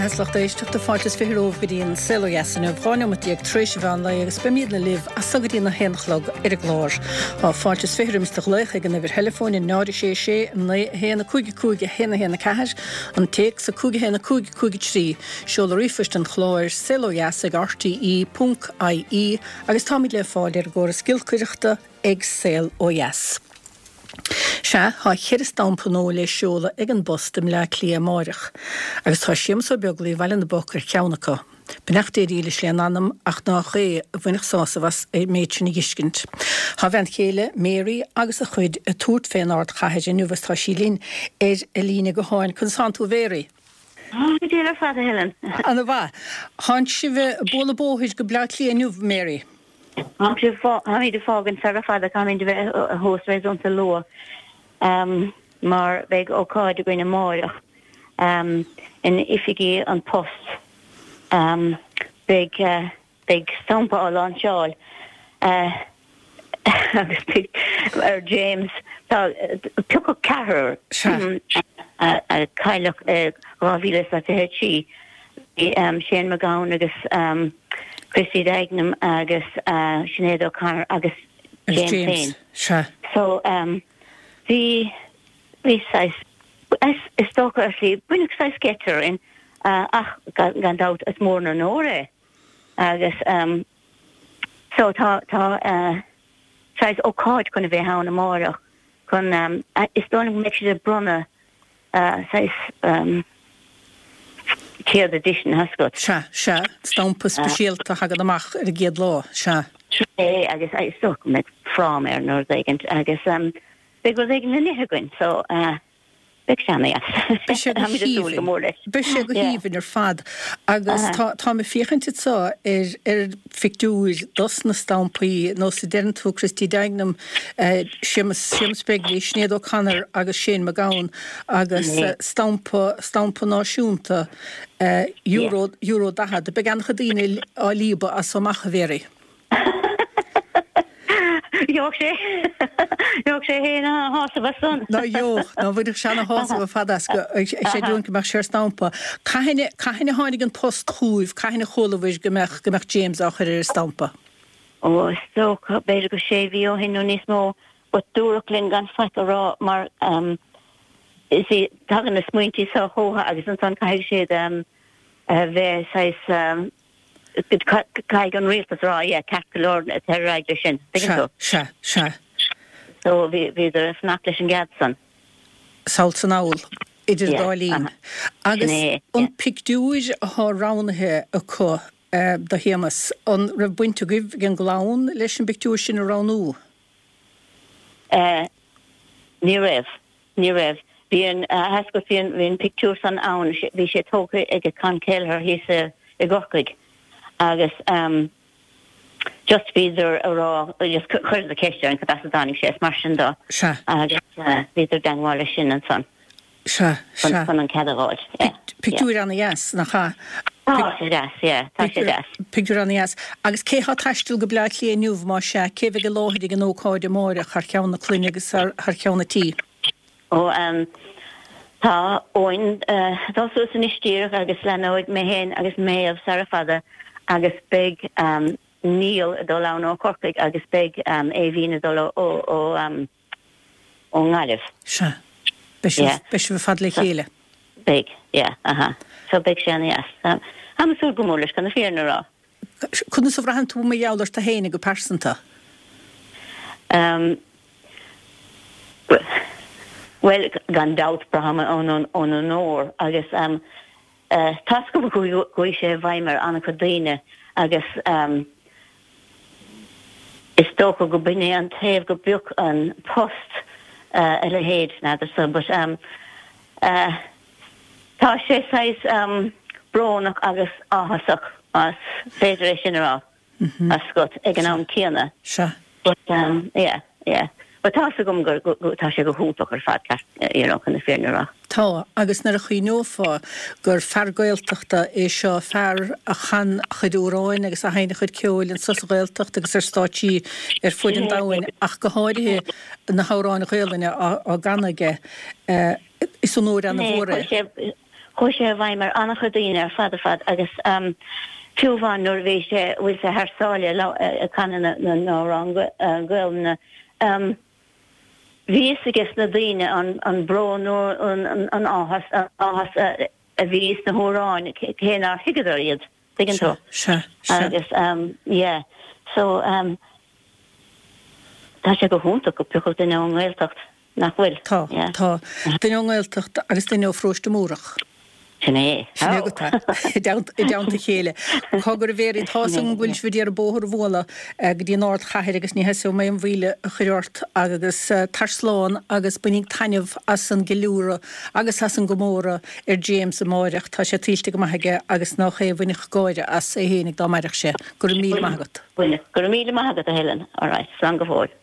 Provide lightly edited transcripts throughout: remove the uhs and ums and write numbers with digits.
heslachta isteach de fáilte firóh go dtíon seohesan bháine ag tríise bhean le agus beimiad na libh a sagad na henachlog ar a gláir. Tá fáilte firimiste lecha gan bhir telefóin náda sé héna cúige héna ceir an teach sa cúige héna cúige trí seola rifist an chláir seoheas ag rti.ie agus táid le fáil ar ggóra skillcuireachta ag seoheas. Se há chiristampanó le seola ag an bostam le clia máireach, agus tá siamsa beaglaí bhile na bocar ceannacha. Benachta ríle sléan anam ach nach ré a bhuineach sásavas é méidsin giscint. Tá bhaint chéile Mary agus a chuid a túirt féin áard chaid nuhas tá sílín ar a lína go háin chun Santú Véri. Dé fada Helen. Anna bha, háint si bheith bóla bóthid go blead lí nuh Mary. Ha de fágan sa fada kam in de hósreis onta lo mar beg óáid a gwine máireach in ifigi an post big stompa á an seáil agus James tu cehar a caiilech rávílas a he si sé me gaun agus Christy Dagenham agus Sinead O'Connor agus James Payne. Sure. So the size is stoker actually bunig size getter in gan out as more na nore agus so tá size O'Connor kunna be ha na mora kun is don't make sure brunna size Keir edition has got. Se, stampa spesialta hagad amach ar a géad lá, se. Agus I stuck met from nor agent agus big was agent in Nihagun, so big shanna yes. Bise go hífin ar fad agus tá me fichint sá fictúir dos na stampaí nó sa dean tú Christy Dagenham siamspegli Sinead O'Connor agus Shane McGowan agus stampa náisiúnta euro dahad de began chadíine á líba a somacha Véri. Joch sé héna hása bh sun. No bhuiidir sena hása bh fadas go sé dún go mar sér stampa. Caithine hánig an post chúh, caithine cholamhis gomach James á chuir stampa. Ó sto beidir go sé bhí ó hinú níos mó ba dúrachlinn gan feic rá mar is í tagan na smuintí sa hóha agus an san caiig séad bheith sais caiig an rialtas rá, cactalór a terraigle sin. Se. So bhí ar fnach leis an gadsan. Salt san áil, idir dáilín. Agus an pictúir ath ránathe a chu do héamas, an ra buinte gibh gan glán leis an pictúir sin a ránú? Ní raibh. Bhíon hasco bhíon pictúr san ann, bhí sé tóca ag a can céilthar hís a gorcaig. Agus just víidir a rá just chuir a ceiste an cad as dánig sé mar sin dá agus víidir dangháile sin an san fan an ceadáid. Pictúr anna yes nach cha. Pictúr anna yes. Agus céá taistil go bleid lí nuh má se céh go láhidir an óáide móire chu ceanna cluine agus chu ceanna tí. Ó tá óin dású san istíach agus leóid mé héin agus méamh sarafada agus big Neil dó lán ó corcaig agus big éhína dó ó ngáileh. Se. Beis bh fad le chéile. Big, so big séna yes. Hamasú gomúlis gan na féarna rá. Chuna sa bhrahan tú mé jaáir a héine go persanta? Well, gan doubt brahma on an nóir agus tas go goi sé bhaimar anna chudíine agus is tóca go bine an taobh go buch an post a le héad nadidir sa, but tá sé sais brónach agus áhasach as féidir é sin rá as scot ag an am cíanna. Se. But yeah. But tá gom tá sé go húpach ar fad chuna féarna rá. Tá, agus nar a chuí nófá gur feargailteachta é seo fear a chan chuidúráin agus a haine chud ceúil an susgailteachta agus ar státí ar fuid an dáhain ach go háirithe na háránna chéalaine á gannaige is an nóir an na bhóra. Chóise bhaimar annach daine fad agus fiúháin Norvéis bhfuil sa haarsáile canan ná an ghilna. Vís agus na daine an brón an áhas a vís na hóráin chénar higadar iad. Digan to. Agus, yeah. So, tá sé go húnta go peachcht in an ghiltacht nach bhfuil. Tá. Bhín an ghiltacht agus daine ó fróiste múrach. Sinné. I dánta chéile. Chagur bhéir tásan bhfuil fi ar bóthir bhla go dtí náir chair agus ní heú mé an bhíle a chuirt agus tarsláán agus bunig taineh as an geúra agus as an gomóra ar James a máireach tá sé tíiste go maithaige agus nach é bhuinig gáide as é hénig dá maireach sé gur míle maigat. Gur míle maigat a Helen. All right, san go bhór.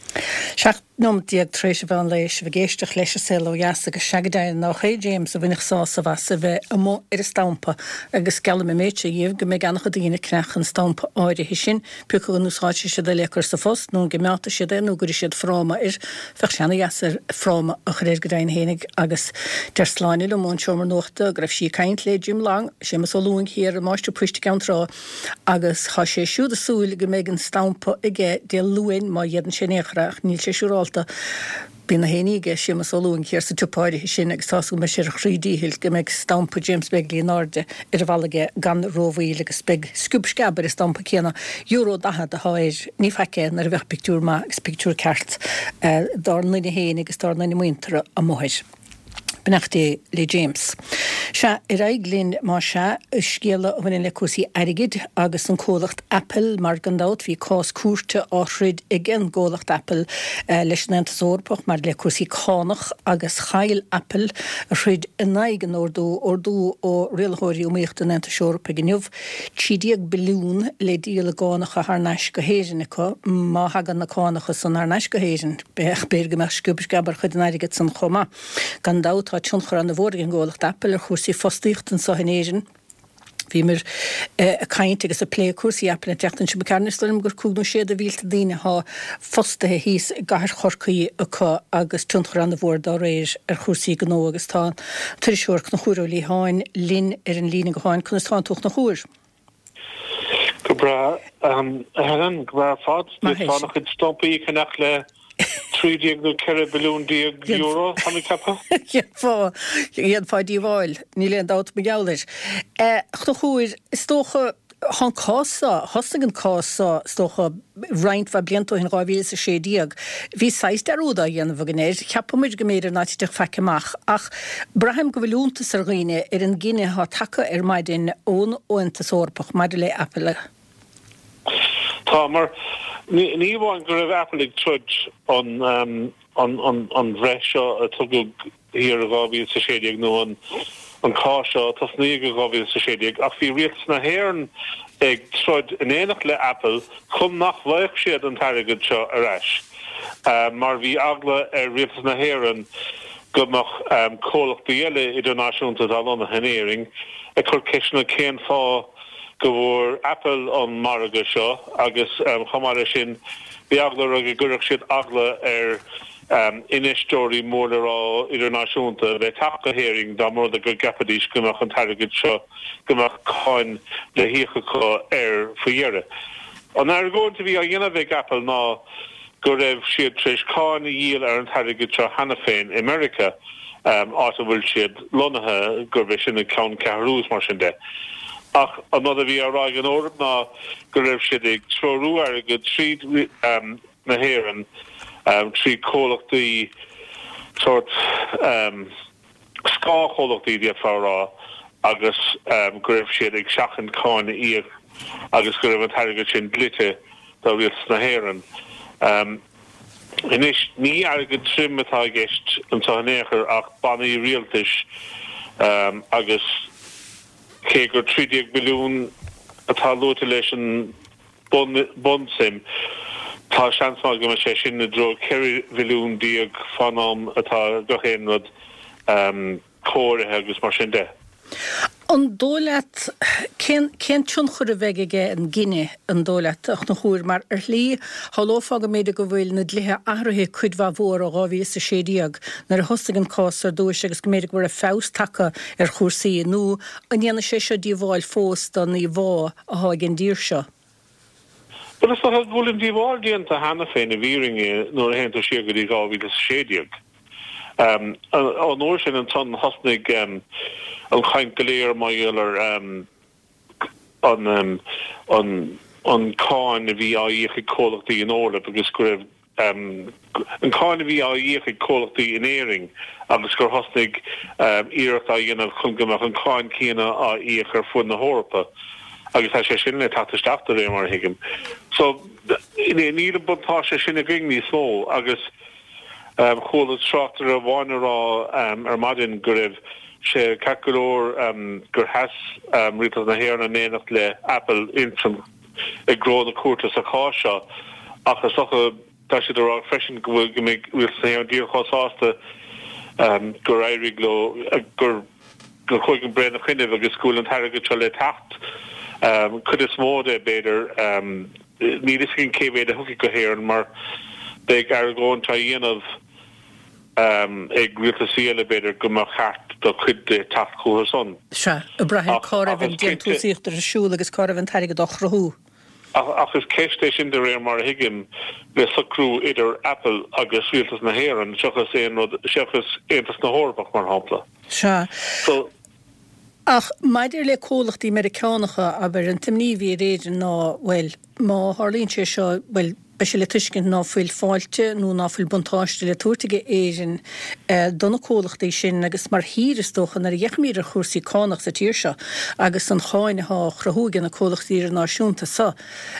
Seach nom diag tréis bhean leis bh géisteach leis a sel ó jaasa go seagadáin nach é James a bhuinig sása bheas a bheith am ar a stampa agus geala mé méte díomh go mé ganach daine cnechan stampa áide hí sin pu go núsáte sé lechar sa fós nó go meata sé nó gur siad fráma ar fech sena jaasar fráma a churéir godáin hénig agus der sláinil am món seomar nóchta go raibh sí caint le Jim lang sé mas lúing hir a máiste puiste gan rá agus cha sé siúd a súil go mé an stampa ige de luin má dhéan sé néchraach níl sé siúrálta bí na héige sé mas lúing hir sa tupáide hí sin agus táú me sé a chrídíhil go méid stampa James Begley náde ar bhige gan róhíil agus beg skubskaber is stampa céna euro dathe a háir ní feice ar bheith picú má agus picú ceart dar naine héine agus dar naine muintere a móir. Benachté le James. Se reiglinn má se scéala bhain le cuasí airigid agus an cólacht Apple mar gandát hí cás cuairte áthrid igen cólacht Apple leis an antasórpach mar le cuasí cánach agus chail Apple a chrid in naigen ordú ó rialthóirí ó méocht an antasórpa gniuh tídiag bilún le díal gánacha haar neis go héisinna má hagan na cánacha san haar neis go héisin beach beir go meach skubsgabar chud an airigid san choma gandát tjónchar an bhórgin ggólacht Apple ar chuasaí fostíochtan sa hinéisin. Bhí mar a caint agus a plé cuasaí Apple an teachtain se becarnistom gur cúgnú séad a bhílta daine há fostathe híos gaiir chorcaí acu agus tjónchar an bhór dá réir ar chuasaí gnó agus tá tuirisiúr na chúrólí háin lin ar an lína go háin chun tá tuach na chúr. Go bra Helen go bra fád fánach chud stompaí cannach le 3 billion euro hanna cappa? Iad fáidí bháil, ní leon dát me geallir. Chta chúir, stócha hán cása, hosta an cása stócha reint fa bliantó hin ráhíil sa sédíag. Bhí 6 arúda dhéanamh gnéir, ceapamid go méidir náitiach feiceach, ach braham go bhfuilúntas ar ghaoine ar an gine há taca ar maidin ón óntasórpach maidir le Apple. Tá mar ní bháin go raibh Apple trud an bhreisio a tugad hir a gábhíil sa séideag nó an cáisio tas ní go gábhíil sa séideag ach bhí rialtas na hÉireann ag trud in éanach le Apple chum nach bhaich siad an tarigid seo ar ais. Mar bhí agla ar rialtas na hÉireann gomach cólach eile idirnáisiúnta dalna henéing a chur ceisna céan fá go bhór Apple an marga seo agus chamara sin bhí agla a gurach siad agla ar inistóí mór rá idirnáisiúnta le tapcha héing dá mór a gur gapadís gomach an tarigid seo gomach cáin le híchaá ar fahéire. An ar going to bhí a dhéanamh Apple ná go raibh siad tréis cáin díal ar an tarigid seo hena féin America áta bhfuil siad lonathe gur bheith sin na cán cearús mar sin de. Ach another bhí ará an órap ná go raibh siad ag trorú ar go tríd na hÉireann trí cólachtaí sort scáchólachtaí de fárá agus go raibh siad ag seachan cáin íoch agus go raibh an tarigid sin glite dá rialtas na hÉireann. Inis ní agad trim atá gist an tánéchar ach bannaí rialtas agus cé gur 30 billiún atá lóta leis an bonsim tá seansá go sé sin na dro 4 billiún díag fanám atá gochéanrad cóirithe agus mar sin de. An dólaat cén túnchur a bheige an Guinea an dólaat ach na chúr mar lí hallófága méide go bhfuil na dlithe ahrathe chuidhá mhór a gáhí sa sédíag nar a hostagan cásar dúis agus go méidir go bhfuir a fás take ar chósaí nó an dhéana sé seo díomháil fós don í bhá a hágin dír seo. Well, is dat bhfuil díomháil díanta hena féin a bhíringe nóair a héanta siar go dtí gáhí sa sédíag. An nóir sin an tan hasnig an chaint goléir mailer an cáin a bhí á dhécha cólachtaí in óla agus gribh an cáin a bhí á dhécha cólachtaí in éing agus gur hasnig íirecht a dhéanamh chungamach an cáin cíana á dhéchar fun na hórpa agus tá sé sin le tatasteachta ré mar hiigim. So níl buntá sé sin a gring ní smó agus chola trátar a bháinará ar maidin go raibh sé cacolór gur has ritas na héir na néanacht le Apple insom ag grána cuartas a cháisio achas socha tá si ará freisin go bhfuil go méid bhfuil sa an dír chásáasta gur éirigh gur chuig an brein a chuineh agus scúil an tharige se le tacht chud is móda beidir ní is cin céhéad a thuki go héir mar beag ar gáin tá dhéanamh ag rialta síle beidir go mar cheart do chud tacht chóir son. Se, a brathir cáibh an déan túsíochtar a siúil agus cáibh an tairige do chrathú. Agus céiste sin de réir mar hiigim le sacrú idir Apple agus rialtas na héan seachas éantas na hórbach mar hápla. Se. Ach, maidir le cólachtaí Americánacha aber an timníhí réidir ná bhfuil má Harlíonn sé seo bhfuil be se le tuiscin ná fuil fáilte nó ná fuil buntáiste le túirrtaige éirin donna cólachtaí sin agus mar híiristochan ar dheachmír a chósaí cánach sa tíir seo agus an cháinethe chrathúgan na cólachtaí náisiúnta sa.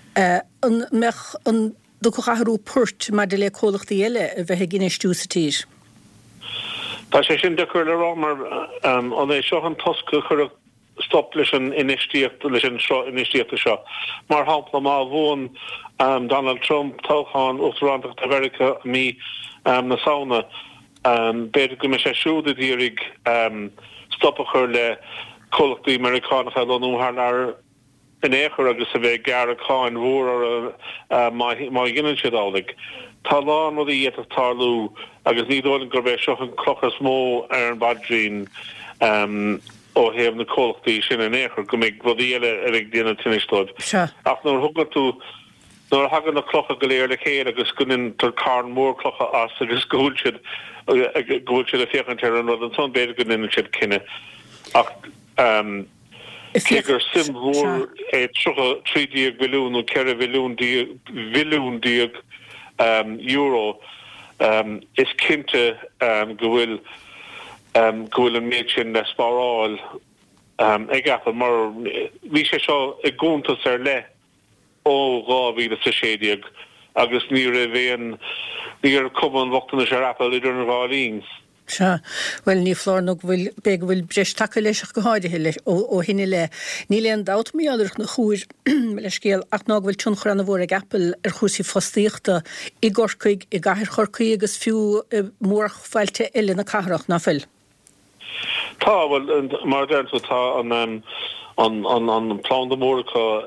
An do go chathú puirt mar de le cólachtaí eile a bheitthe gginnéistú sa tír. Tá sé sin de chur le rá mar an é seo an tosca chur stop leis an inistíocht leis an inistíochta seo. Mar hápla má bhón Donald Trump táchan Uachtarántacht America mí na saona beidir go me sé siúda dírig stoppa chur le cólachtaí Americánacha lonúthar lear in éair agus a bheith gar aáin mhór ar má gginan siad álaigh. Tá lán rud í dhéanamh tarlú agus ní dóilin gur bheith seochan clochas mó ar an badrín ó héamh na cólachtaí sin in éair go méid rud eile ar ag déanana tinistóid. Ach nóair thugann tú nóair hagan na clocha go léir le chéad agus guninn tar carn mór clocha as agus gúil siad a féchantear an rud an son beidir guninn siad cinenne. Ach Kegur sim mhór é trídíag bilún ó ceir bilún díag euro is cinnte go bhfuil an méid sin le spáráil ag gafal mar bhí sé seo ag gúntas ar le ó gáhíle sa sédíag agus ní a bhéon ní ar cuman bhachtainna sé Apple idir na bháilíns. Se, well ní flárnach bhfuil breis take leiseach go háidethe leis ó hinine le. Ní le an dat míidirch na chúir le scéal ach ná bhfuil túnchar an bhór ag Apple ar chúsí fostíochta i gcóircaig i gcathair chorcaí agus fiú mórchfailte eile na cathrach na fill. Tá bhfuil mar dernta tá an plán de mórcha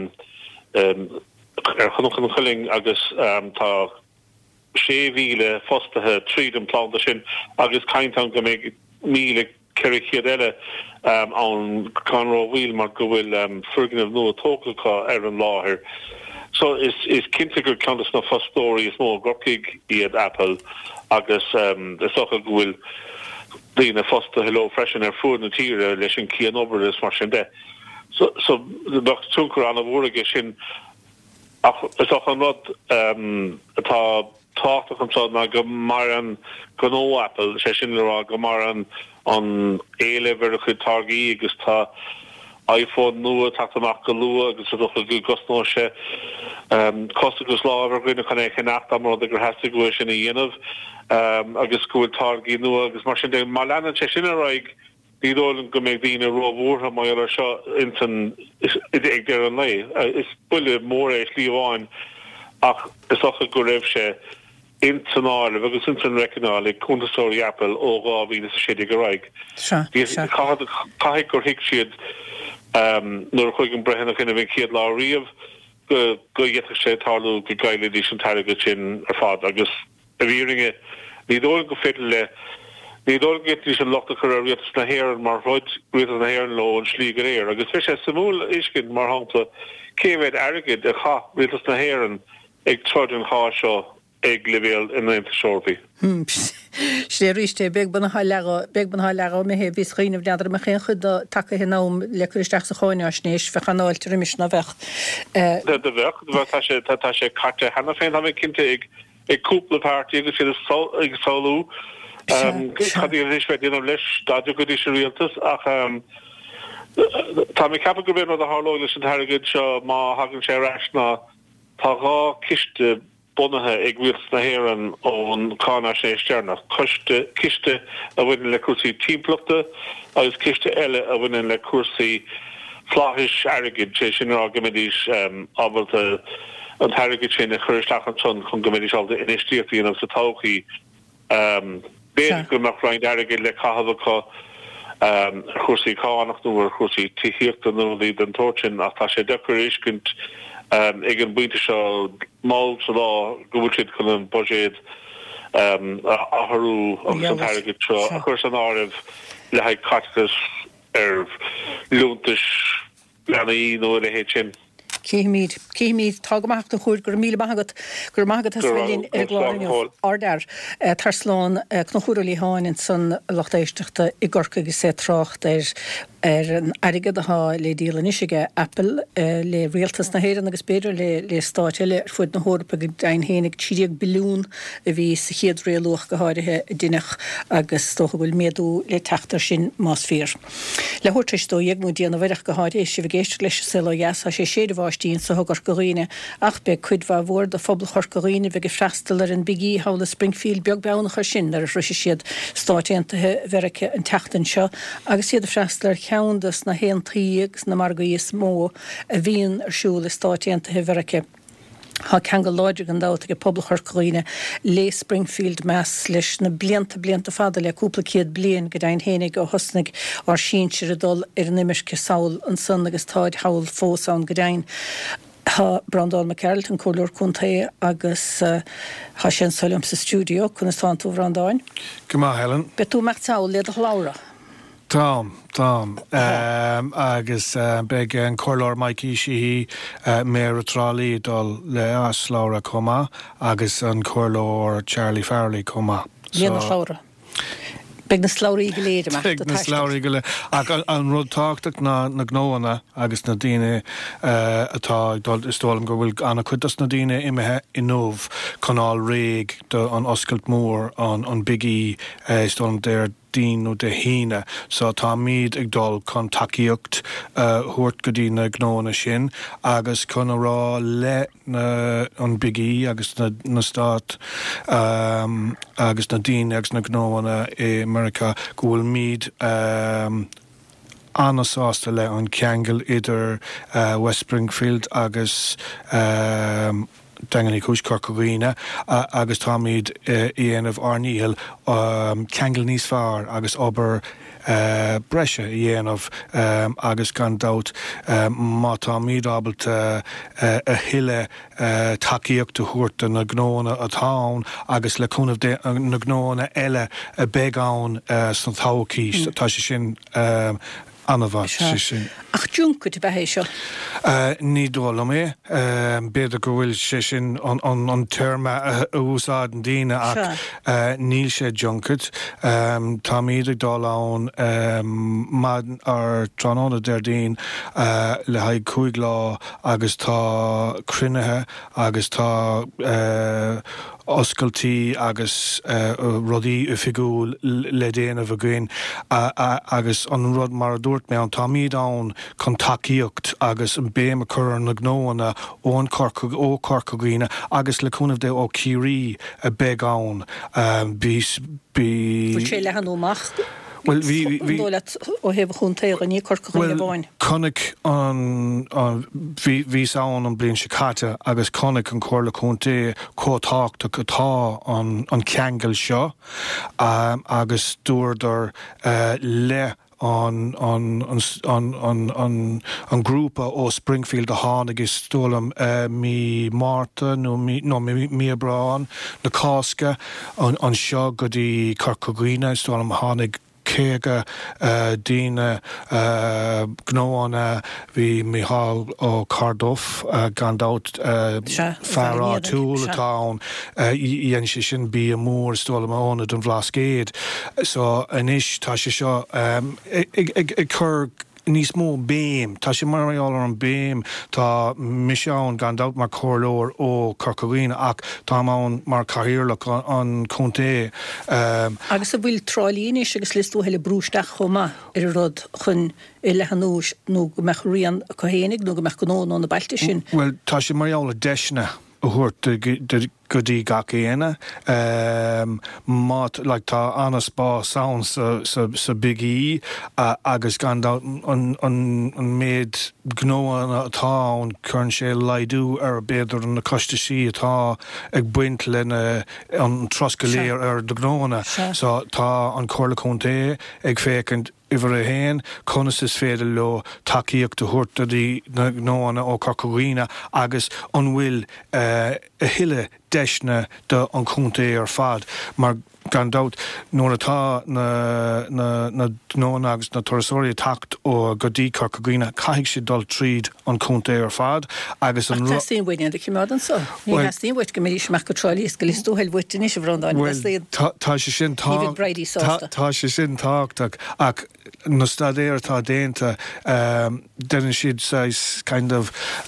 ar chunochan chuling agus tá séhíle fostathe tríd an plánta sin agus caiintan go méid míle ceirichéad eile an canrá bhíl mar go bhfuil friginmh nua tócacha ar an láthir. So is cinnte gur cantas na fostóirí is mó grocaig iad Apple agus is socha go bhfuil lína fosta hello freisin ar fuair na tíre leis an cían obair is mar sin de. So nach túnchar an bhórige sin is socha an rud atá táach an na go mar an gnó Apple sé sin rá go mar an éile ver chu targaí agus tá iPhone nua taach go lua agus a docha go gosná sé costagus láhar gine chu éich nach am gur heasta go sin na dhéanamh agus gofuil targaí nua agus mar sin de má lean sé sin raig nídólan go méid dína rohórtha mai ar seo intan ag dear an lei. Is buile mór éis líomháin ach is ocha go raibh sé internale agus internationale kuntastori Apple ó gáhíle sa séidir go raig. Caiigh gur hiic siad nuair chuig an brehanach ina bhín chiad lá riamh go dhéach sé tarlú go gaiile dí an taige sin ar fád agus a bhíringe ní dóil go féidir le ní dóil get lís an lochta chu a rialtas na héir mar roid rialtas na héir lo an slí go réir agus fi sé samúl iscin mar hangpla céimhéid airgid a cha rialtas na héir ag troid an chá seo ag levéal in the shorty. Sé ríiste beg ban há mé hé vís riineh neadar me chéan chud take hin nám le chuisteach sa cháine snééis fe chanáilte rimis na bheith. De bheith tá sé carte hena féin ha cinnte ag cúpla pártí agus ag sáú chadí éis fe déanam leis staú go dtí sé rialtas ach tá mé cap go ben a háló leis an thegid seo má hagann sé reisna tá gá kiste bonathe ag bhuios na héan ón cána sé stearnach kiste a bhainein le cuasaí tímplochta agus kiste eile a bhainein le cuasaí fláthis airgid sé sin rá gomidís ábalta an thargid sin a chuirteach an tún chun gomidís alta inistíochtaí an sa tóchaí béad go nach roiin airgid le cahabhacha cuasaí cánach nó cuasaí tííochtta nó í den tóirtin ach tá sé decuir éiscint ag an buinte seo máil sa lá gohúid chun an budgéad aharú agus an thargid seo a chuir an áibh le haid catchas ar lúntais leanaí nó le héit sin. Céimiid tágamach do chuúr gur míle mágad hasfuilín ar gláin ardar tarsláán knochúralí háin san lachtéisteachta i gorca agus sé trácht ar an airigad aá le dílan isige Apple le rialtas na héan agus beidir le stáile ar fuid na hórpa go dain hénig 30 bilún a bhí sa chiad réalúach go háirithe duineach agus tócha bhfuil méadú le teachtar sin más fér. Le thuirtistó dhéag mú díana bhaireach go háirithe si bh géiste leis sa leas a sé séidir bháistíín sa thugar goghine ach be chuidhá bhór de fphobal chur goghine bheith go freistal ar an bigí hála Springfield beag beannach ar sin ar ruisi siad stáitiantathe bheirecha an teachtain seo agus siad a freistal cheandas na héan tríags na margaí smó a bhíon arsúla stáitiantathe bheirecha Tá cheangal láidir an dáta go pobl chorcóine le Springfield Mass leis na blianta fada le cúpla céad blian go dain hénig ó hosnig ar sínsir a dul ar nimisce saoil an san agus táid hail fósán go dain. Tá Brandán McCarroll an cóúir chuntaí agus há sin solim sa stúdio chun is táú Brandáin. Gumá Helen. Be tú mecht saoil le a Laura. Tom. Agus beg an cóir Mikey si mé trálí dul le as Laura comma agus an cóir Charlie Farley comma. Léana Laura. Beg na sláirí go léide me. Beg na sláirí go le ag an rud táchtach na gnóana agus na daine atá istólam go bhfuil anna chuidas na daine imethe in nómh canál réig an oscailt mór an bigí istólam déir dín ó de híine, so tá míad ag dul chun takeíocht thuirt go dtí na gnóna sin, agus chun rá le an bigí agus na stát agus na dín agus na gnóna i America go bhfuil míad anasásta le an ceangal idir West Springfield agus Dangan Cúis Corcogine agus támid íanamh arníhil ceangal níos fearr agus obair breise íanamh agus gan dát má tá míad ábalt a hiile takeíochta thuirta na gnóna a tán agus le cúnamh na gnóna eile a beagán san tácís tá sé sin anamhá sin. Ach dúnca de bheith seo? Ní dóla mé, beidir go bhfuil sé sin an terma a úsáid an daine ach níl sé junkad. Tá míad ag dálán mad ar tránána déirdaon le haid 5 lá agus tá cruinnithe agus tá oscailtaí agus rudaí a fiúil le déanamh a gcuin agus an rud mar a dúirt mé an tá míad ann chun takeíocht agus an béim a chur na gnóna ó Corcogine agus le cúnamh de ó Cirí a beagán Bhfuil sé lehanúach? Well, vi ó heh chuntéir a ní corcaíine bháin. Connic an ví an blin sicata agus connic an chorla chunté cótáachta gotá an ceangal seo agus dúirdar le an grúpa ó Springfield a hánig is stólam mí Marta nó mí Brán na Cásca an seo go dtí Corcaigíne stólam hánig céga dína gnóána bhí Micheál ó Cardiff gandát fearrá túl atá dhéan sé sin bí a mór stóla óna don bhlascéad. So inis tá sé seo ag chur níos mó béim, tá sé marall an béim tá Micheál gandát mar chorlóir ó Corcaigíne ach tá an mar cahirirlach an chunté. Agus a bhfuil trálíine agus listú heile brúisteach chomá ar rud chun i lehanúis nó go meach rian cohénig nó go meach gnó na bailta sin. Well, tá sé marall a deisna a thuirt go dtí gach éine mat like tá anas bá sound sa Big E agus gandát an méid gnóan atá an chun sé leidú ar beidir an na costaí atá ag buint lena an troscaléir ar do gnóna so tá an chorla chunté ag fécint iver a héin conas is féidir le takeíocht do thuirta dí na gnóna ó Corcaigíne agus an bhfuil a hiile deisna de an chunté ar fad mar gandát nóair atá na gnóna agus na torasóirí tacht ó go dtí Corcaigíne caiigh sé dul tríd an chunté ar fad agus an Táíon bhaine de cimán so. Ní hasíon bhait go mé seach go trálís go listú heil bhuiite is bhrandáin tá sé sin tá sé sin táchtach ach na stadéir tá déanta den siad sais kind of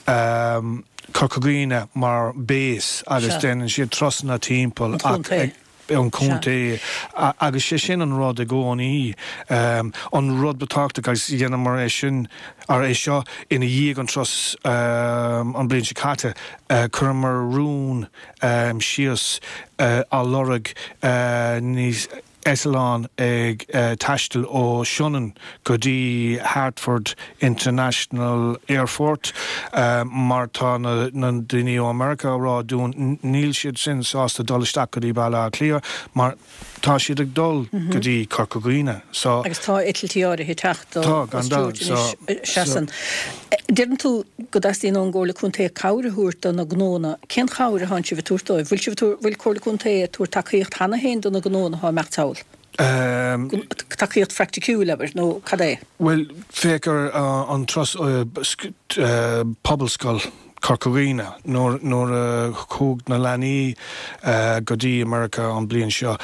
Corcaigíne mar base agus den siad trosna timppel an chunté agus sé sin an rud a gcóí an rud betáachta agus dhéanam mar é sin ar é seo ina dhéag an tros an blin sicata chur mar rún sios á lorug níos Etalán ag taistil ó Shannon go dtí Hartford International Airport mar tá na duine ó America rá dún níl siad sin sásta dolisteach go dtí bailile clia mar tá siad ag dul go dtí Corcaigíne. Agus tá itiltíáir hi techt seaan. Dean tú go dastíon an ggóla chunté cabhrathúirta na gnóna cén cabhra háin si bh túirtáid bhfuil chóla chunté túair takeíocht hena héin do na gnóna há meachtáil. Takeíocht fracticú lebar nó cad é? Well, fécar an tros pobalscoil Corcaigíne nóair cúg na leanaí go dtí America an bliain seo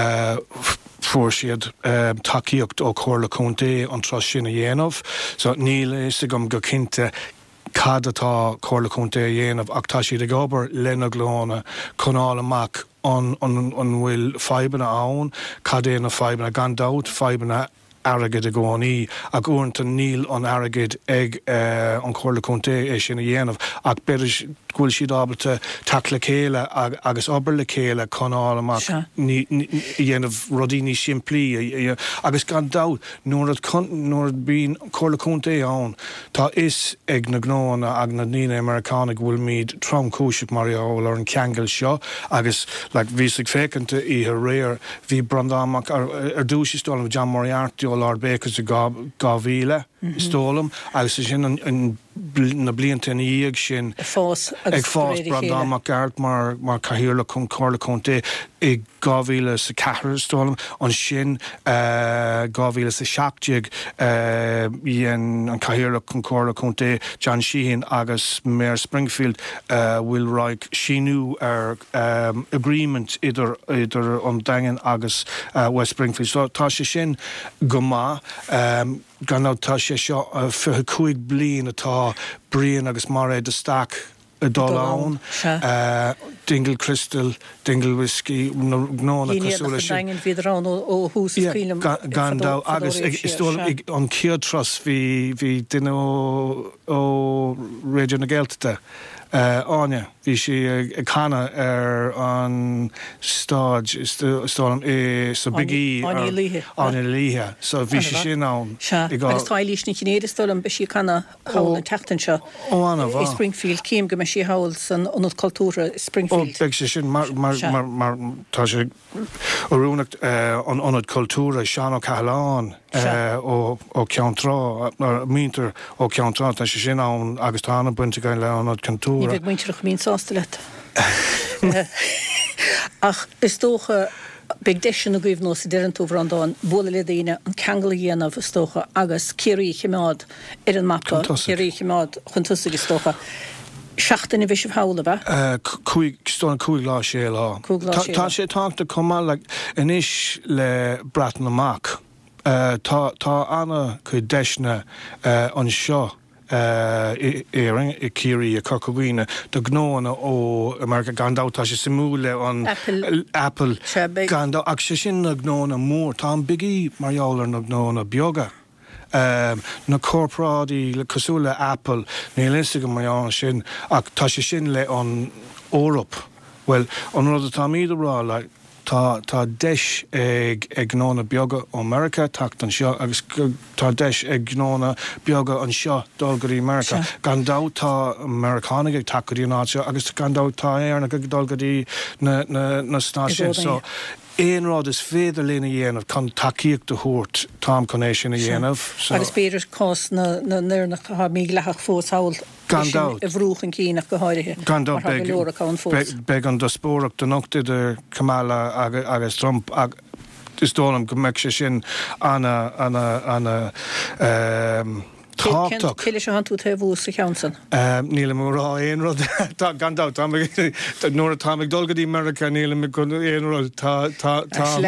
fuair siad takeíocht ó chorla chunté an tros sin a dhéanamh, so níl is gom go cinnte cad atá chorla chunté a dhéanamh ach tá siad ag obair lena glóna chunáil amach an bhfuil feibanna ann, cad é na feibanna gandát feibanna airgid a gcónaí ag uaireanta níl an airgid ag an chorla chunté é sin a dhéanamh ach beidir gúil siad ábalta take le chéile agus obair le chéile chunáil amach dhéanamh rodí ní simplí agus gandát nóair bíon chorla chunté ann tá is ag na gnóna ag na nína Americanig bhfuil míad trom-cúiseach marall ar an ceangal seo agus bhí ag fécanta í réir bhí brandámach ar dúsistólam John Moriarty ó Lord Baker's gáhíle stólam agus sin na blianta na íag sin ag fás brandámach gart mar cahirirla chun chorla chunté i gáhíle sa cethir stólam an sin gáhíle sa seachtaigh dhéan an cahirirla chun chorla chunté John Sheehan agus Mayor Springfield bhfuil raig sinú ar agreement idir an dagan agus West Springfield. So tá sé sin go má gannátá sé seo fithe 5 bliain atá brian agus mar é de staach a dul ann dingle crystal, dingle whiskey gnóna cosúla sin. Bhíidirrán ó hús cílam gandá agus an ciad tros bhí duine ó réidir na Gaeltachta Áine, bhí sé chana an stáid stálam sa bigí Áine Líthe. Áine Líthe, so bhí sé sin ann. Agus tá lísna cinéad stolam be sí chana hail an teachtain seo i Springfield, céim go me sí hail san anad cultúra Springfield. Beg sé sin mar tá sé orúnacht an anad cultúra Seán ó Cahalán ó Ceantrá, míntar ó Ceantrá, tá sé sin ann agus tána buinte gain le anad cultúra. Ní bheith muinteach mín sásta le. Ach, is tócha beg deisian a gcuimh nó sa dean tú bhrandáin bóla le daine an ceangal dhéanamh is tócha agus céirí chiimeád ar an mappa, céirí chiimeád chuntusa is tócha. Seachtain bhí sibh hála bheith? Stóna cúig lá sé lá. Tá sé táachta comá le inis le bratan amach. Tá anna chu deisna an seo éing I cíirí a Corcovina do gnóna ó America gandátá sé simúle an Apple gandá ach sé sin na gnóna mór tá bigí marjouler na gnóna bioga. Na corporádi le cosúla Apple ní liste go mar sin ach tá sé sin le an Órap. Well, an rud tá míad rá le tá deis ag gnóna bioga ó America tacht an seo agus tá deis ag gnóna bioga an seo dulgarí America. Gandá tá Americanig ag takeí an áte agus gandá tá éarna go dulgarí na stáisisin. So éon rád is féidir léna dhéanamh chun takeíocht de thuirt tám conéis sin a dhéanamh. Agus beidir cás na nuirnach ha mí lechach fós hail Gandát. A bhrúchan cíach go háirithe. Gandát beg an dospóraach den nochtidir Kamala agus Trump is dónam go meic sé sin anna táach. Ciile se hanú ta bhús sa cheansan? Níle mórá éon rud gandát nuair a táig dulgadí America níle me go éon rud tá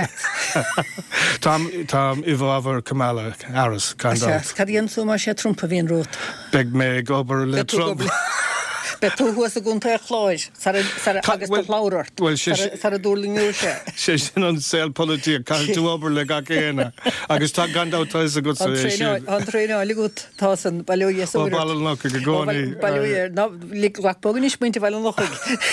i bhábhar Kamala Harris gandát. Cadíon sú mar sé Trump a bhíon rót? Beg mé gobar le Trump. Be tú huas a gúnta chláid agus láirt a dúrlingú sé. sé sin an sel politík can tú obair le ga chéna agus tá gandátá a go an tréine ligút tá an bailúé ball go gcóí bailúir ligbogin is muinte bhile noch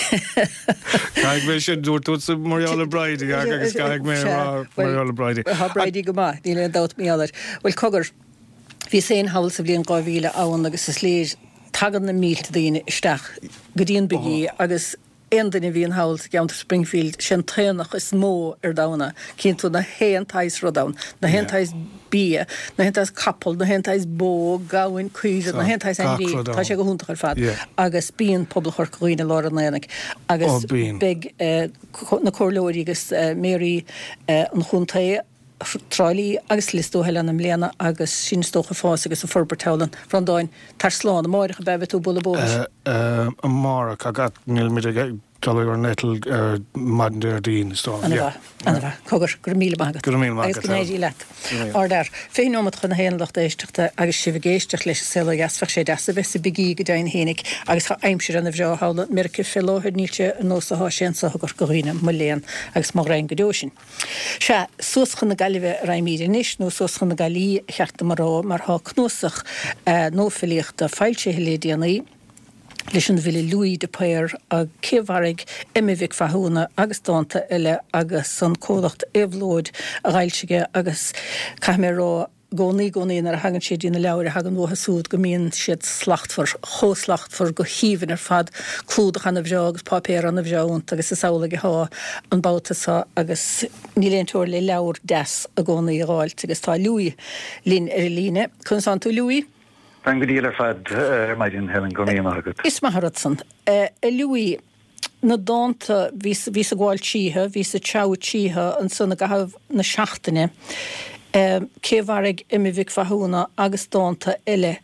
Caig mé sé dúirtú sa Mariala Brady agus caig mé Mariala Brady. Ha Brady go má ní le dat méadir. Well cogur hí sé hail sa bblion 2000 ann agus is léir tagan na mílte daine isteach go dtíon bigí agus Endin bhíon hail geantar Springfield sin trénach is mó dána cinn tú na héantáis rodán, na héantáis bí, na héantáis capal, na héantáis bó, gahain cuiide, na héantáis an bí, tá sé go húntaach ar fad. Agus bíon poblachar chuoine lára naanach. Agus big na cóirlóirí agus Mary an chuntaí Trálí agus listú heile am léana agus sin stocha fás agus a forbertálan Frandáin tar sláán a máiricha bebeh tú bula bólas. An marach a gat níl mid ar netal madan dín stá. Anna bheith, cogur gur míle mágad. Agus gnéidí leit. Ardar, féin ómad chun héanlacht éisteachta agus si bhgéisteach leis sela gasfach sé deasa bheits a bigí go dain hénig agus cha aimsir an a bhreo hála America fellóhir nílte nósa há sénsa gur goghine mo léan agus má rein godósin. Se suaschan na galibh raimíri níis nó suaschan na galí cheachta marrá mar há knúsach nó filiachta feilte helédianaí leis an bhile Louis de Péir a céhharig imimhic fathúna agus dáanta eile agus san códacht éhlóid a ghailsige agus caiimrá gcónaí ar a hagann siad dína leabhar a hagan bhtha súd go míonn siad slachtfar, chóslachtfar go híhann ar fad clúdach an a bhreo agus papéir an a bhreáint agus is saola go há an bátasá agus níléontóir le leabhar des a gcónaí gháilt agus tá Louis lín ar líne. Chun san tú Louis? Thank you, Fad, Maidin Helen Gorniamahagut. Is Maharatson. Louis, na dáanta ví a gháil títhe, ví a teá títhe an sanna gahab na seachtaine, céhharig imimhic fathúna agus dáanta eile.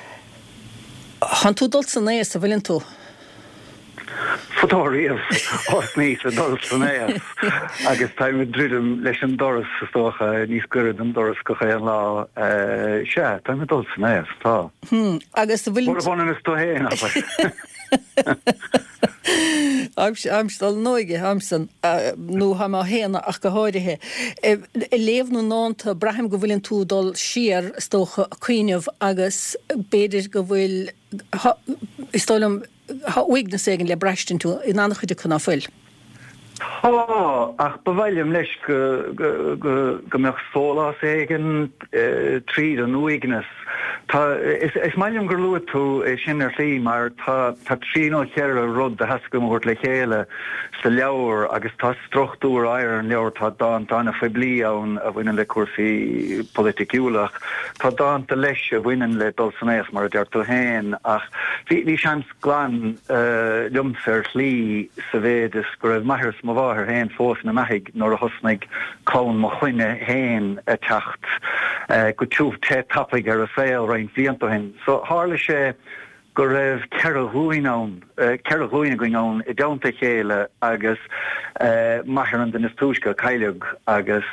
Han tú dul san éas a bhfuiln tú? Fotóíomh áithníos a dul san éas agus táim ddridim leis an doras tócha níos gurad an doras go ché an lá sé, táim dul san éas tá. Agus bhfuil bhna is tó héin Amstal nóige hamsan nó ha má héna ach go háirithe. I léomhnú náanta braham go bhfuiln tú dul siar stócha cuiineh agus béidir go bhfuil istáilm uignas éigen le breistin tú in annach chuide chuna fuil. Ach bhhailm leis go meach sólás éigen tríd an uignas. Is mailim gur luú tú sin lí mar tá tríó chear a rud a hascomút le chéile sa leabhar agus tá strochtúr air an leabhar tá dána fé blií ann a bhainean le cuasaí politiciúlach. Tá dáanta leis a bhainean le dulsannéas mar a deirú héin ach bhí seans glan lumsar lí sa bhéidir go raibh maithir má bháthir héin fós na maithig nóair a thosnaigh cón mo chuine héin a teacht go túmh te tapig ar a féil rein bhíanta hin. So hála sé go raibh cear a thuoine going on I daanta chéile agus maithir an den is túisce caiileag agus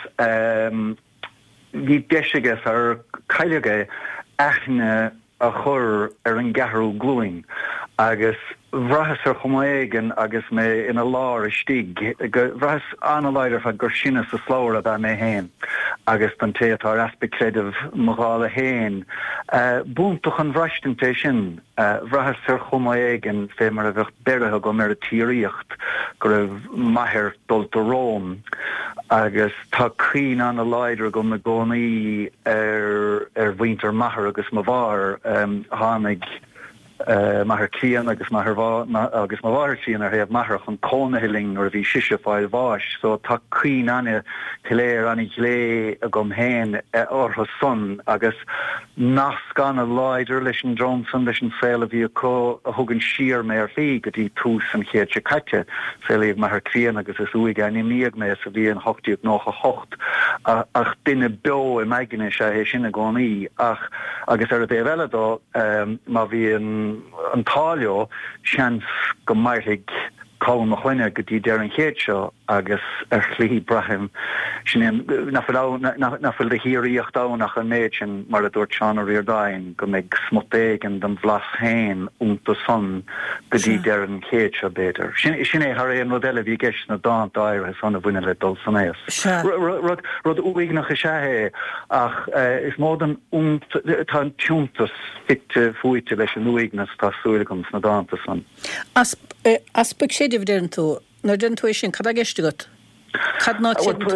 bhí deisigus ar caiileaga aithne a chur ar an gathú glúing agus bhrahas ar chumaéigen agus mé ina lár a stig bhrahas anleidir fa gur sinna sa slóir a bheit mé héin agus an téatá aspectréideh mogála héin búntaach an bhreistinté sin bhrahas ar chumaéigen fé mar a bheith beirithe go mar a tíoríocht go raibh maithir dulta Róm agus tá cín an leidir go na gcónaí ar bhaintear maithir agus má bhar tháinig maithir cían agus maithir cían ar héamh maithir chun cónahiling ar bhí siise fáil bháis, so tá cín anna léir annig lé a gom héin ortha son agus nas gan a leidir leis an Johnson leis an féile bhí a thugann siar mé ar lí go dtí tús an chéad se caite féilíomh maithir cían agus is uig aine míag mé sa bhí an 8 ach duine beo I meigeine se hé sinna gcónaí ach agus ar a dé bheile dó má bhí an táileo seans go maithig cán mo chuine go dtí dear an chéad seo agus ar chlí brahim sin nafuil de hiíocht dánach an méid sin mar a dúirt seán a riordain go méid smutéigen den bhlas héin únta son go dtí dear an chéad seo béidir. Sin é thar éon modelle bhí geis na dáint áire sanna bhuine le dulsannéas. Rud uignach a séhé ach is mód an tá túntas fitte fuite leis an uignas tá súilagams na dáanta san. Aspect sé den tú nar den tú sin cad a geiste got? Cad ná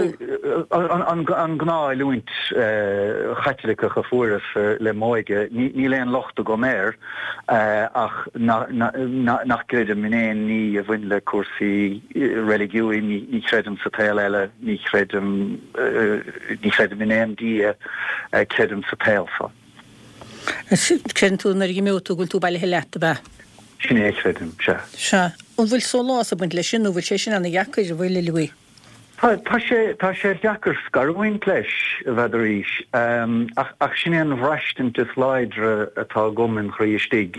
an gná luint chaitlicha go furas le móige ní léon lochta go méir ach nach gréidir minéin ní a bhain le cuasaí religiúí ní chreidim sa tail eile ní chreidim minéin dí chreidim sa tailfa. Creidim tú nar gimú tú gúil tú bailile heileta ba? Sin é chreidim, se. Se. An bhfuil sólás a buint le sin bhfuil sé sin anna jacaid a bhfuil luí. Tá sé deachar scarhain leis a bheidir ís ach sin an bhreistin de sláidre atá gomin chríistig.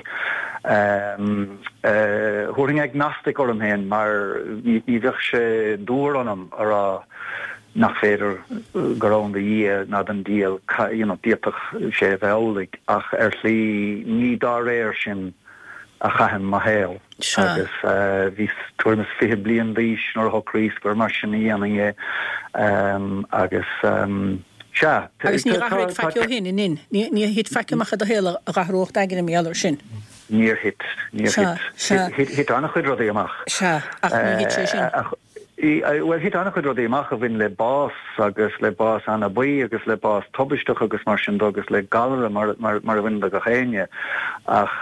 Thuing agnostic orm héin mar ní bheith sé dúr anam ará nach féidir gorán de dhé ná an díal díach sé bheolaigh ach ar lí ní dá réir sin a chahan ma héil. Agus vís tuamas 5 blian díis nor horíis gur mar sin íanaige agus se. Agus ní rathraigh feiceú hin in ní hit feiceachcha a héile a rathrócht aigen méallar sin. Níor hit annach chud rudaí amach. Se ach ní hit sé sin. Well hit annach chud rudaí amach a bhín le bás agus le bás anna buí agus le bás tobisteach agus mar sin agus le galra mar a bhain go chéine ach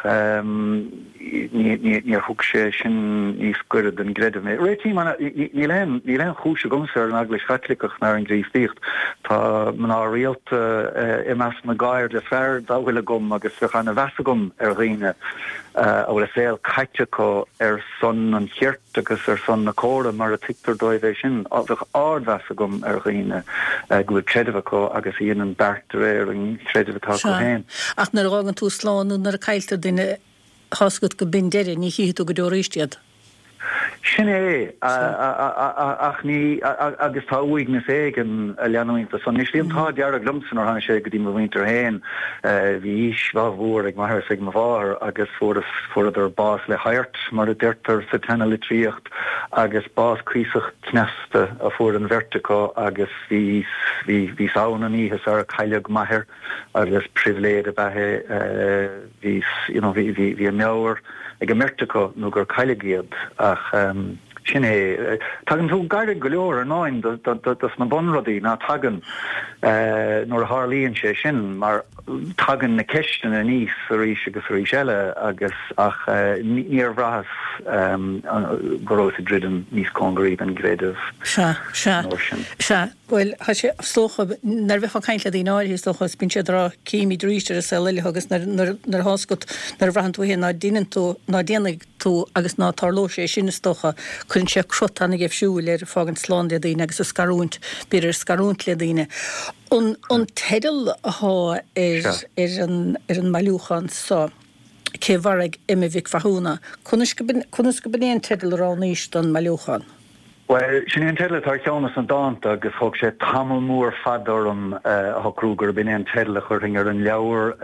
ní thug sé sin níos cuire den greidir mé. Réití ní leon chúise gomsar an agla chatlicach nar an gríomhtíocht tá man á rialta I meas na gaiir le fearr dáhfuile gom agus chana bheasa gom ar riine a bhfuil féil caiiteá ar son an cheart agus ar son na córa mar a tictar dóibh sin a bheith ardhesa gom ar riine go tredahá agus íon an bertar ar an tredhatá go héin. Ach nar rágan tú sláánú nar a caiiltar duine hasgad go bin deire ní hiú go dórístiad. Sinné ach ní agus tá uignas éigen a leanúnta san níos líon tá dear a glumsan ar hanna sé go dtí mar winter héin hí isbhór ag maithir sig bhar agus fuidir bás le hairt mar a deirtar sa tena le tríocht agus bás cuiisach cneasta a fuair an verticá agus hí saona níhas ar a caiileag maithir agus priviléad a bethe hí a meabhar ag a merticá nó gur caiilegiad ach sinné tagan tú gaiir go leor ar 9 das na bonrodí ná tagan nóair a hálíonn sé sin mar tagan na ceisten a níos a ríis agus rí eile agus ach níor bhrahas gorós a dridan níos congraí an gréadh Se bhfuil sé slócha nar bheitcha caiintle í náir slóchas bín sé rá cíí dríiste a se leile agus nar háscot nar bhrahan tú hé ná déananig tú agus ná tarló sé sinna stocha chun sé crotanna géh siúil ar fágan slán le daine agus a scarúnt bíar scarúnt le daine. An tedal aá ar an mailúchan sa cé bharag imime bhic fathúna chunas go benéon tedal rá níos don mailúchan. Well, sin an tedle tar ceannas an dáanta agus thug sé tamil mór fadorm a cruúgur bin an tedle churing ar an leabhar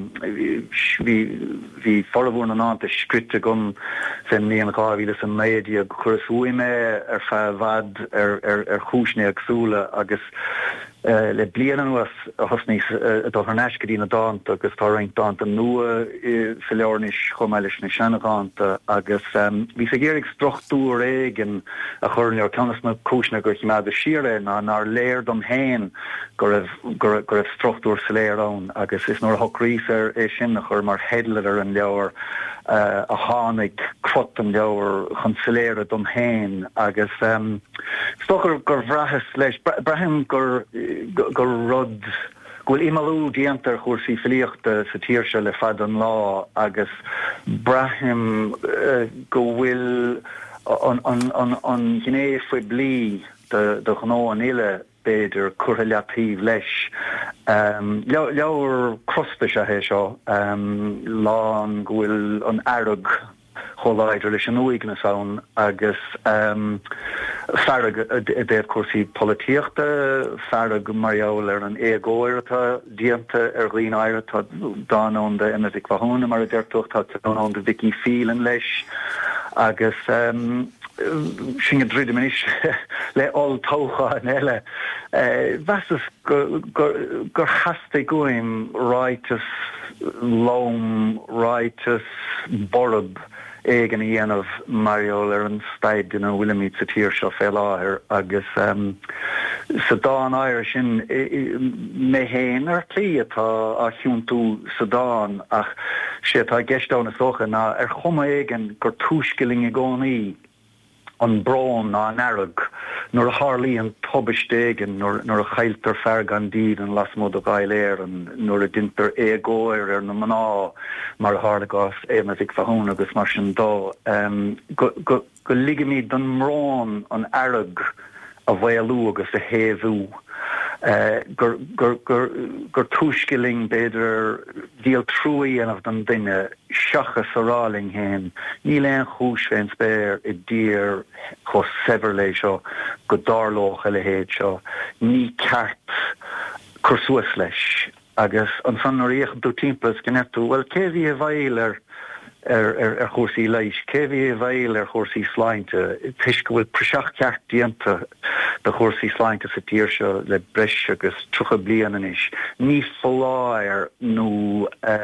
hí forhún an áanta scrite gom san níon gáhíle san média churasúime ar fe bhd ar chúisne agsúla agus le blian was a hosní do an eiscedí na dáanta agus tá reint dáanta nua sa leornis chomeis na seanachánta agus hí sé géirigh strochtú réigen a churn ar canas na cúisna gur chiimead a siire ná nar léir dom héin gur raibh strochtúr sa léirán agus is nóair thocrís ar é sin a chur mar headlar ar an leabhar a tháinig crot an leabhar chun sa léire dom héin agus stochar gur bhrachas leis brahim gur rud gohfuil imalú díantar chuirsaí filíochta sa tíirse le fad an lá agus brahim go bhfuil an gné faoi blí do ghnó an ile beidir currelatív leis leabhar crospa a hé seo lán gohfuil an airg choláidir leis an uignas ann agus ferrag a déad cuasaí políochta ferrag marall ar an éagóir atá dianta ar glín aire tá dáón de imime bhic fathúna mar a deirtucht tá dáón de Vicky Phelan leis agus sin dríide manis le all tócha an eile. Vesas gur chasta goim ráitas lóm ráitas borb égan dhéanamh Mariol ar an staid in bhfuil míid sa tíir seo fé láthir agus sa dáin áir sin mé héin ar clí atá a chiúntú sa dáin ach sé tá gceistán na socha ná ar chuma éigen gur túisciling i gcónaí an brán ná an airg nuair a hárlaíonn tobaistéigen nuair a chailtar fergan díd an lasmód a gailéir an nuair a dintar éagóir ar na maná mar a hárlagás éime bhic fathún agus mar sin dó go ligamí don mrán an airg a bhhéalú agus a héhú gur túisciling beidir díal trúí anamh don duine seachas aráling héin ní leon chúis féin spéir i ddír chu sever lei seo go dárlóch eile héad seo ní ceart chur suas leis agus an san réoch dú timplas gneú well céhí a bhail ar chósaí leis, céhí a bhail ar chósaí sláinte, tuis go bhfuil preseach ceart dianta de chósaí sláinte sa tíir seo le breis agus trucha bliana is. Ní foláir nó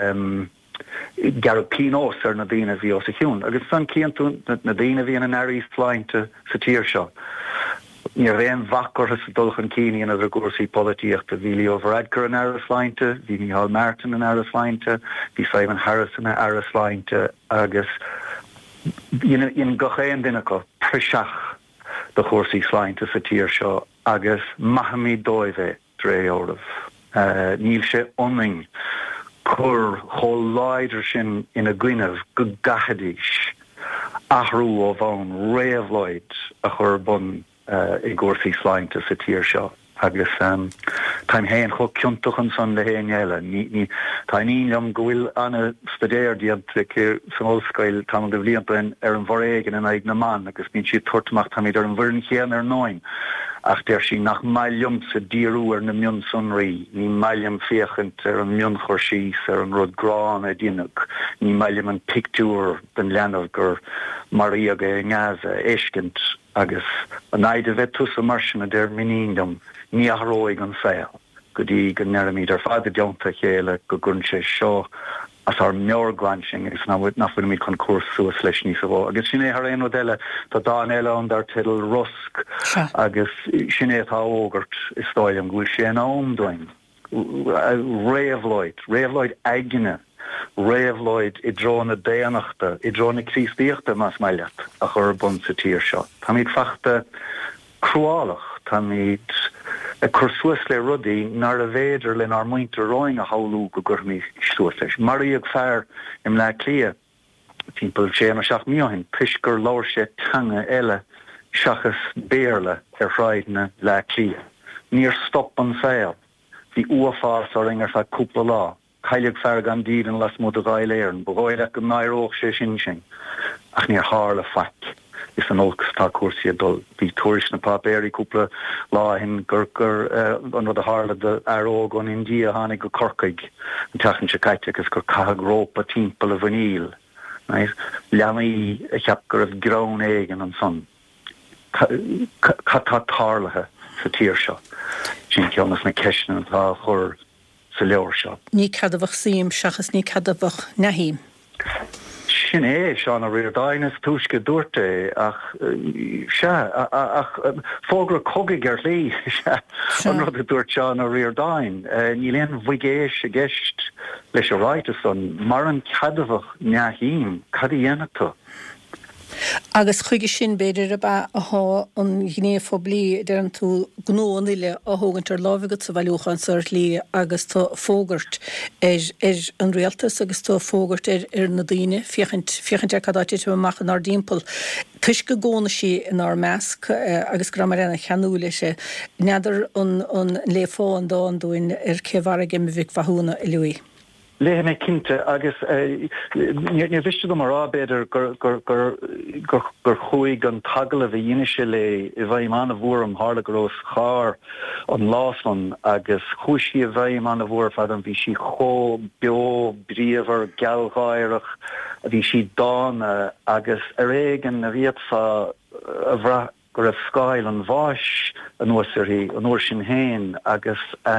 gar pínós ar na dtíine bhí os a chiún, agus san cíantú na dtíine bhí an airí sláinte sa tíir seo. Ní réon bhacor sa dulchan cíine a gúsaí políochta bhí Leo Varadkar an Airasláinte, bhí Micheál Martin an Airasláinte, bhí Simon Harrison an Airasláinte agus in gochéan duine go preseach de chósaí sláinte sa tíir seo agus maithimí dóibhe dréormh. Níl sé onning chur choláidir sin ina gcuineh go gachadís ahrú ó bhain réamhleid a chur bun i gcósaí sláinte sa tíir seo agus taim héin cho ciúntachan san le héin eile. Tá nílam gohfuil anna stadéir diantric san óscail tam de bbliantain an bhréigen an ag na man, agus bín si tuairtach tam idir an bhirn chéan 9. Ach der sí nach maillium sa díú na mion sunraí, ní maillium féchant an mion chorsís an rud grán a dinach, ní maillium an pictúr den leanamh gur Maria go ngáasa éiscint agus an aide bheith sa marsina der miníndum ní athróig an saoil, go dtí go neramíd ar fada deonta chéile go gunn sé seo as ar meorglansing agus nafuin míid chun cuasú leis níos a bh. Agus sinné ar éon eile tá dá eile an dar tidal rusk agus sinné tá ógart is stáilm gúil sé an ómdoin. Réamhlóid aigine, réamhlóid I dróna déanachta, I dróna crístíochta más maileat a chur bun sa tír seo. Tá míid fachta cruálach, tá míid chusuas le rudaí nar a bhéidir le nar muinte roing a haulú go gur mí suas leis. Marí ag fearr im le clia, timppel sé mar seach míohin, pisgur láir sé tanga eile seachas béirle ar hráidna le clia. Níor stop an saoil, hí uafás ar ingar sa cúpla lá, cailig fearr gan díad an las mód a gailéirn, bhóide go nairóch sé sin, ach níor hála faic. Is an olgus tá cuasaí dul bhí tuairis na papéirí cúpla lá hin gur an rud a hála de aróg an India hánig go corcaig an teachan se caiite agus gur cathag rópa timppel a bhaníl. Leanaí a cheap gur ah grán éigen an son. Catá tálathe sa tír seo. Sin ceannas na ceisna tá chur sa leabhar seo. Ní cadabhach síim seachas ní cadabhach nahím. Sin seán a riordáin is túisce dúirte ach fógra cogaigh ar lí an rud a dúirt seán a riordáin. Ní léon bhuigéis a gceist leis a ráite son mar an cadabhach neahím, cad a dhéanatá. Agus chuige sin beidir a ba aá an gnéfo blí der an tú gnóan ile a hógantar lávigat sa bhailúchan sir lí agus tá fógart an réaltas agus tá fógart na daine fichant cadáte te machchan ar dímpel. Tuis go góna sí in ar measc agus gramarena cheanú lei sé neidir an léfá an dá an dúin céhhar gimime bhic fahúna i luí. Léhe mé cinnte agus ní bhiiste go mar rábéidir gur chuig an tagala bhí dhéanaise le I bheith man a bhúr hála grós chár an lásman agus chuisí a bheith man a bhúr fad an bhí si cho beo bríomhar gealgáireach a bhí si dána agus réigen a bhíad sa a bhra gur a scail an bháis an uair sin héin agus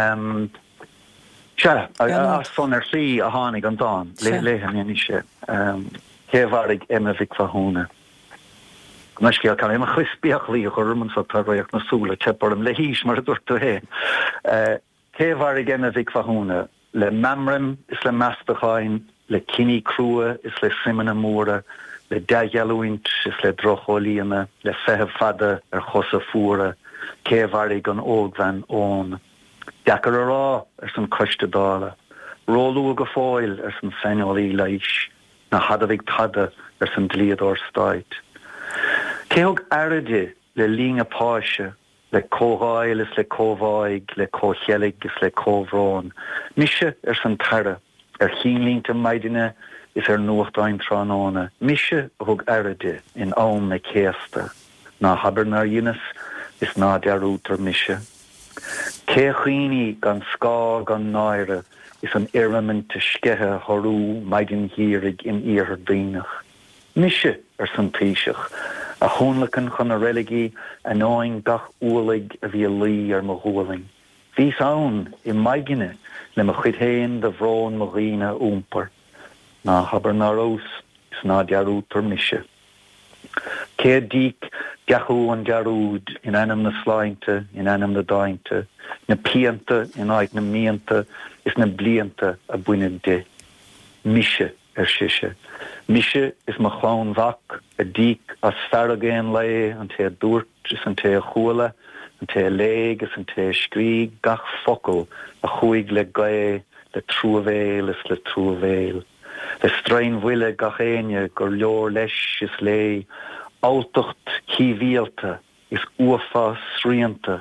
as son sí a hánig an dáin, léhan in sé. Céhharig Vic Fahúna. Nes céal can éime chuispíach lí a churman sa tarbaíocht na súla tepar le hís mar a dúirtu héin. Céhharig Vic Fahúna, le memrim is le meastacháin, le cinní crua is le simena móra, le deaghealúint is le drochólíana, le feheh fada ar chosa fuara, céhharig an ógvan ón. Deacar a rá san coiste dála, rólú go fáil san féinolí leis, na hadavig tada san dliador stáit. Céhog airide le lína páise, le cóháil is le cóháig, le cócheelig is le cóhrán. Mise san tara, chinlínta maidine is nuachtáin tránána. Mise hog airide in ón na céasta, na habernar yunas is ná dearútar mise. Céchíní gan scá gan náire is an iramanta scethe thorú maidin hírig in íhar dainach. Mise san tíiseach, a chónlachan chun a religí an áin gach úlaig a bhí lí ar mo hóling. Bhís ann I maigine le mo chudhéin de bhrón mo ghine úmpar. Na habar na rós is ná dearútar mise. Cé díc deachú an dearúd in anam na sláinte, in anam na dainte, na pianta in áid na mianta is na blianta a buine de. Mise siise. Mise is ma chlán vach a díc as ferragéin lei an te dúirt is an te chuala, an te léig is an te scrí gach focal a chuig le gae, le trúvéil is le trúvéil. Le strain bhuile gach éine gur leor leis is lei, áltocht cíhíalta is uafá sríanta,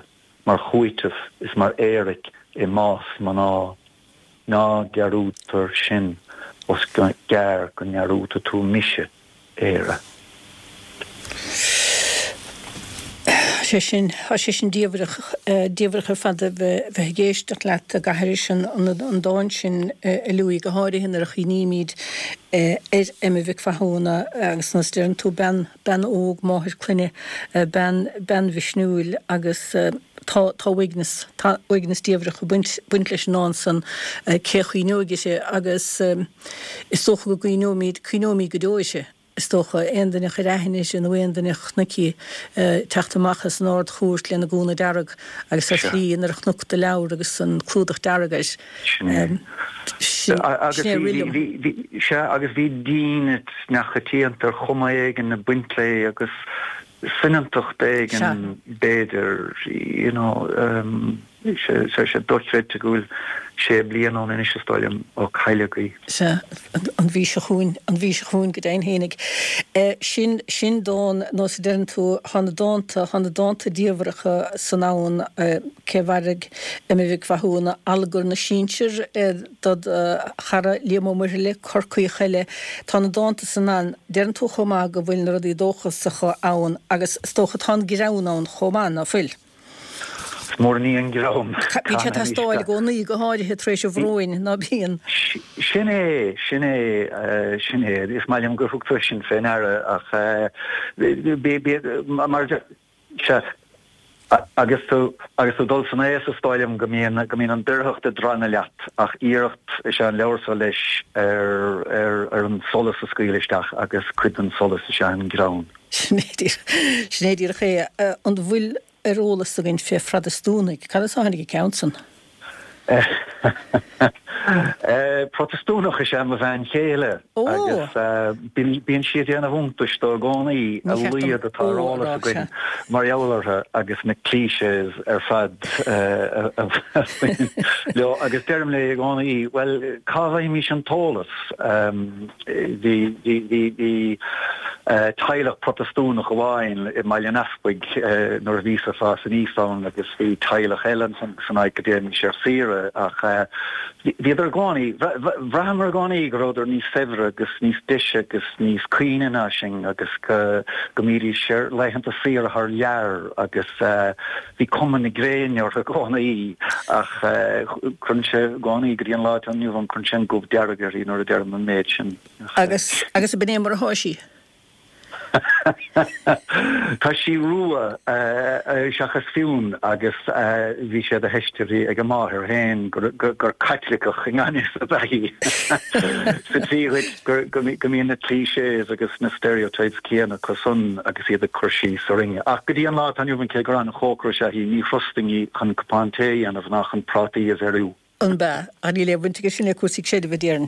mar chuitah is mar éiric I más man ná gearút per sin os gear go nearúta tú mise éire. sé sin díomhreacha fada bheith géisteach leat a gaiir sin an dáin sin luí go háirí hin ar a chiníimiid bhic fathúna agus na stearn tú ben óg máthir cluine ben visnúil agus tá uignas díomhreacha buint leis ná san céchuínóige sé agus is socha go cuinóí godóise. Is toch eindelijk geregenis en eindelijk nikkie techtamachas noord goest lenne goene darg agus sa sli en er knock de lauw agus een kloedig darg is. Agus wie dien het nach geteend er gomme eigen de buntle agus sinnentocht eigen beder, you know, se dotred te goel sé blian an in Stoilm ó Heilegaí. Se an bhí se chuún go dain hénig. Sin dáin nó sé dean tú hanna dáanta díomhreacha san nán céhharrig bhíh fathúna algur na sínsir dad chara líamó mar le corcaí chaile tá na dáanta san ná dean tú chomá go bhfuil na rudí dóchas sa chu ann agus stocha tá gíránán chomán a fuil. Mór ní an grám. Bhí sé tá stáil go naí go háirithe trééis bhróin ná bíon. Sinné is maiim gur thug sin féin ach mar agus tú dul san éas a stáilm go míon an dúrthachta drána leat ach íirecht is an leabhar leis ar an solas a scaoileisteach agus cuid an solas is an grán. Snéidir a ché an bhfuil rólas a gin fé fradastúnig. Can is hánig countsan? Protestúnach is sem a bhein chéile agus bíon siad déanana bhúntas do gánaí a luiad atá rálas a gin marjoulartha agus na clichés ar fad agus derm le gánaí well cábhaidh mí an tólas the teilech protestúnach a bháin I maiile naspaig nor vísa fás an ísán agus bhí teilech eilen san académic sér sire ach idir gánaí bhreathmar gánaí go ráidir níos febhre agus níos diise agus níos cuioine náising agus go mírí sér leihananta sire th lear agus bhí cuman na gréineor a gánaí ach chunse gánaí go dtíon láit aniu an chunse gobh deargar í nuair a dearm an méid sin. Agus a bnéimar a háisí? Tá sí rua seachas fiún agus bhí sé a heisteí ag go máthir héin gur caitlicach in gáis a bhí. Satíid go míon na clichés agus na stereotypes céanna cosun agus iad a chuirsí sa ringe. Ach go dtíon lá aniu an cé gur an chócra sé hí ní frostingi chun capánté an a bhnach an prátaí a bherú. An ba, an í le bhainte sin le cuasí séad a bhdéarn.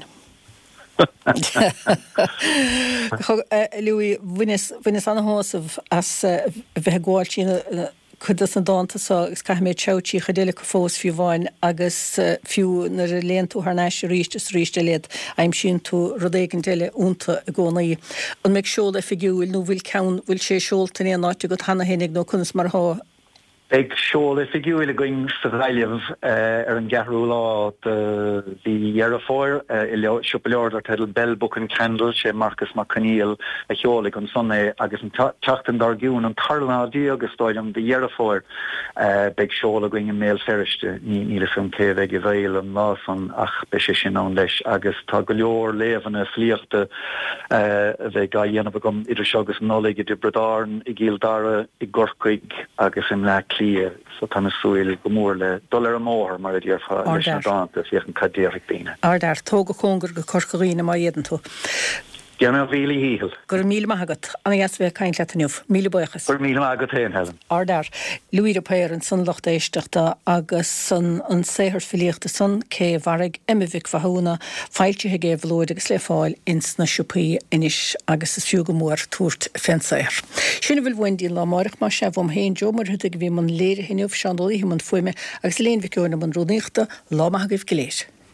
Louis vinnis anhásamh as bheith gháil sin chudas an dáanta agus caiimiid teotí chudéile go fós fiú bháin agus fiú nar a léon tú thnáis ríiste léad aim sin tú rudéigen déile únta a gcónaí. An meid seola figiúil nó bhfuil ceann bhfuil sé seoltaí an áte go hana hénig nó chunas mar há. Ag seola figiúil a going sa bhailemh ar an gearú lá the Yearafóir I siúpaleor ar tedal Bell Book and Candle sé Marcus McConneil a cheola an sonné agus an teachtan dargiún an tarládí agus stoilm the Yearafóir beag seola going in méil feriste níle san céh i bhéil an lásan ach be sé sin an leis agus tá go leor léhanna slíochta bheith ga dhéanamh gom idir segus nólaige de bredáin I gíldara I gorcaig agus in le clia so tan súil go mór le dollar a mór mar a dtíorfa leis na dáanta fíoch an cadéirigh bíine. Ardar tóga chungur go corcaína má dhéan tú. Geanna bhíle híhil. Gur míle maigad anna gas bheith caint leataniuh míle buchas. Gur míle maigad héin Helen. Ardar Louis Péir an san locht éisteachta agus san an séhir filíochta san cé bharrig imimhic fathúna fáiltithe géh bhlóid agus le fáil ins na siúpaí inis agus is fiú go mór túirt fensair. Sinna bhfuil bhaindí lá marach mar sé bhm héin jo mar thuigh bhí man léir hinneomh seanolaí man fuime agus léon bhicúna man rúnaíochta lá maithagah go léir.